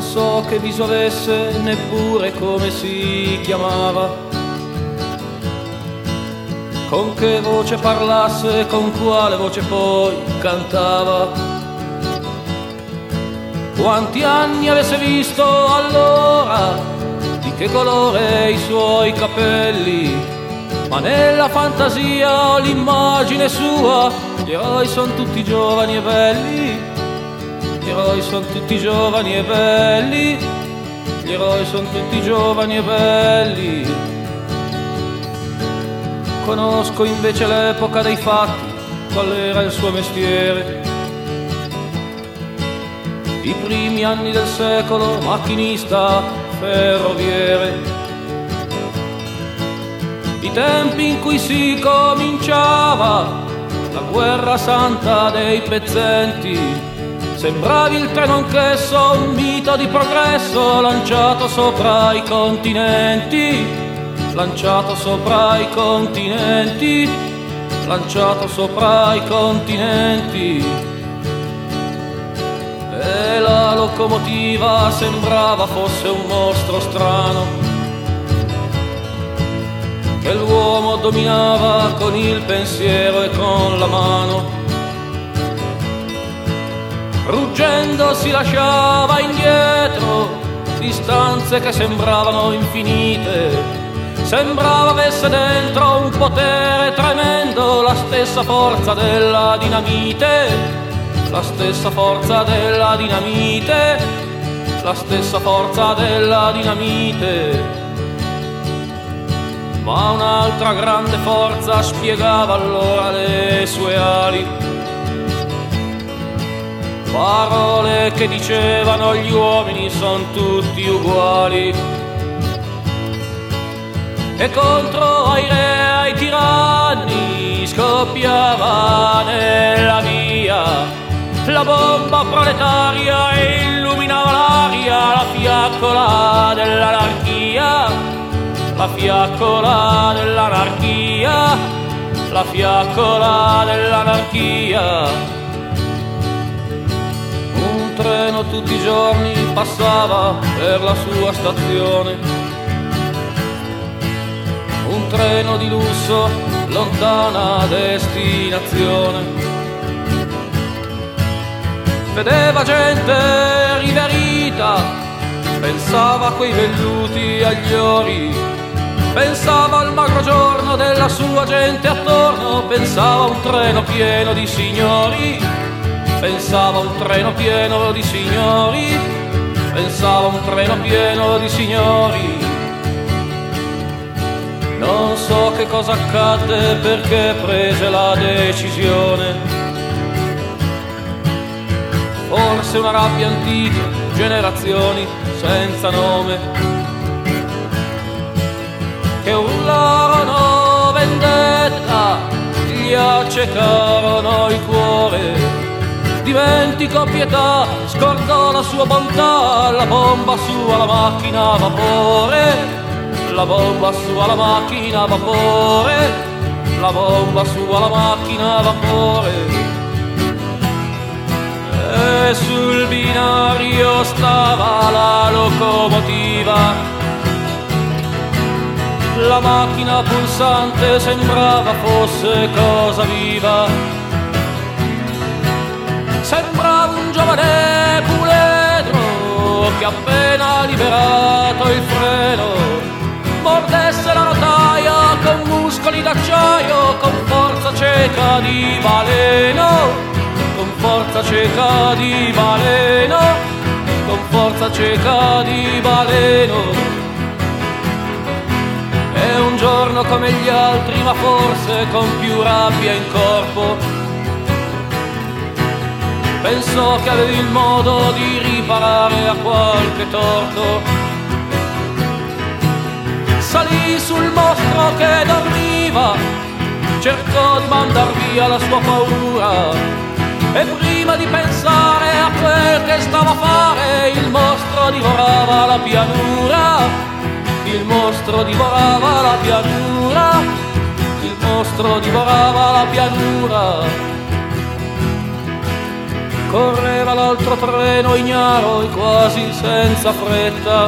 so che viso avesse, neppure come si chiamava, con che voce parlasse, con quale voce poi cantava, quanti anni avesse visto allora, di che colore i suoi capelli, ma nella fantasia ho l'immagine sua, gli eroi son tutti giovani e belli, gli eroi son tutti giovani e belli, gli eroi son tutti giovani e belli. Conosco invece l'epoca dei fatti, qual era il suo mestiere, i primi anni del secolo, macchinista, ferroviere, i tempi in cui si cominciava la guerra santa dei pezzenti. Sembravi il treno anch'esso, un mito di progresso lanciato sopra i continenti, lanciato sopra i continenti, lanciato sopra i continenti. E la locomotiva sembrava fosse un mostro strano che l'uomo dominava con il pensiero e con la mano. Ruggendo si lasciava indietro distanze che sembravano infinite, sembrava avesse dentro un potere tremendo, la stessa forza della dinamite, la stessa forza della dinamite, la stessa forza della dinamite. Ma un'altra grande forza spiegava allora le sue ali, parole che dicevano gli uomini son tutti uguali, e contro ai re, ai tiranni scoppiava nella via la bomba proletaria e illuminava l'aria, la fiaccola dell'anarchia, la fiaccola dell'anarchia, la fiaccola dell'anarchia. Un treno tutti i giorni passava per la sua stazione, un treno di lusso, lontana destinazione. Vedeva gente riverita, pensava a quei velluti agli ori, pensava al magro giorno della sua gente attorno, pensava a un treno pieno di signori, pensava a un treno pieno di signori, pensava a un treno pieno di signori. Non so che cosa accadde, perché prese la decisione. Forse una rabbia antica, generazioni senza nome, che urlarono vendetta, gli accecarono il cuore. Dimentico pietà, scordò la sua bontà, la bomba su alla macchina a vapore, la bomba su alla macchina a vapore, la bomba su alla macchina a vapore. E sul binario stava la locomotiva, la macchina pulsante sembrava fosse cosa viva, sembrava un giovane puledro che appena liberato il freno mordesse la rotaia con muscoli d'acciaio, con forza cieca di baleno, con forza cieca di baleno, con forza cieca di baleno. È un giorno come gli altri, ma forse con più rabbia in corpo, pensò che avevi il modo di riparare a qualche torto. Salì sul mostro che dormiva, cercò di mandar via la sua paura, e prima di pensare a quel che stava a fare, il mostro divorava la pianura, il mostro divorava la pianura, il mostro divorava la pianura. correva l'altro treno ignaro e quasi senza fretta.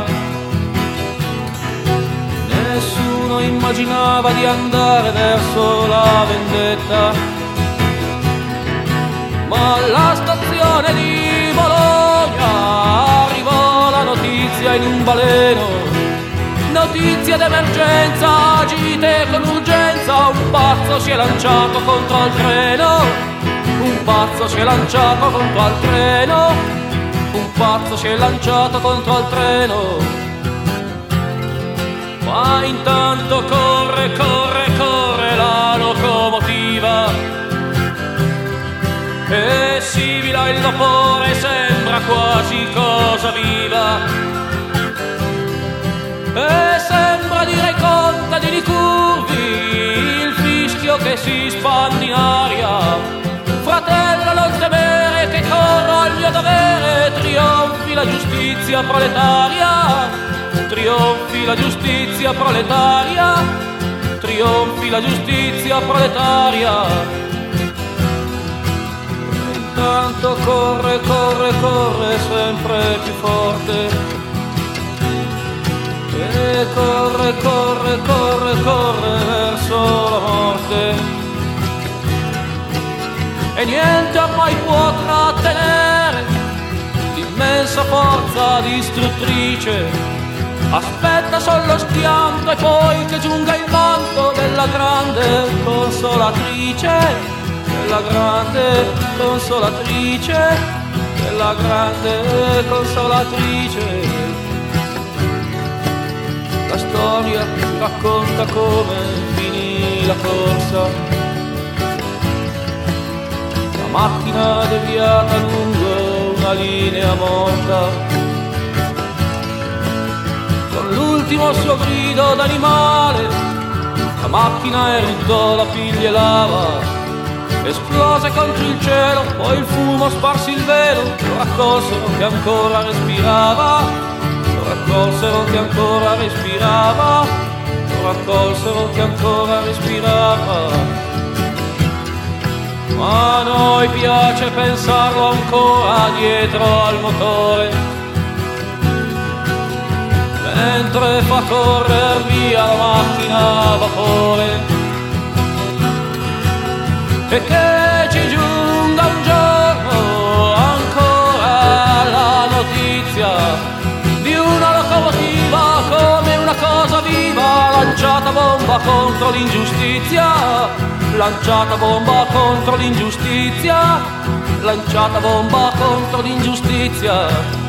Nessuno immaginava di andare verso la vendetta, ma alla stazione di Bologna arrivò la notizia in un baleno. Notizia d'emergenza, agite con urgenza, un pazzo si è lanciato contro il treno, un pazzo si è lanciato contro il treno, un pazzo si è lanciato contro il treno. Ma intanto corre, corre, corre la locomotiva e sibila il vapore, sembra quasi cosa viva. E sembra dire ai contadini curvi il fischio che si spande in aria. Fratello, non temere che corro al mio dovere, trionfi la giustizia proletaria, trionfi la giustizia proletaria, trionfi la giustizia proletaria. E intanto corre, corre, corre sempre più forte. E corre, corre, corre, corre verso la morte. E niente ormai può trattenere l'immensa forza distruttrice. Aspetta solo lo schianto e poi che giunga il manto della grande consolatrice, della grande consolatrice, della grande consolatrice. La storia racconta come finì la corsa, la macchina deviata lungo una linea morta, con l'ultimo suo grido d'animale, la macchina eruttò la piglia e lava, esplose contro il cielo, poi il fumo sparse il velo, lo raccolsero che ancora respirava. Raccolsero che ancora respirava, raccolsero che ancora respirava. Ma a noi piace pensarlo ancora dietro al motore, mentre fa correre via la macchina a vapore. E che ci giunga un giorno ancora la notizia di una locomotiva come una cosa viva, lanciata bomba contro l'ingiustizia, lanciata bomba contro l'ingiustizia, lanciata bomba contro l'ingiustizia.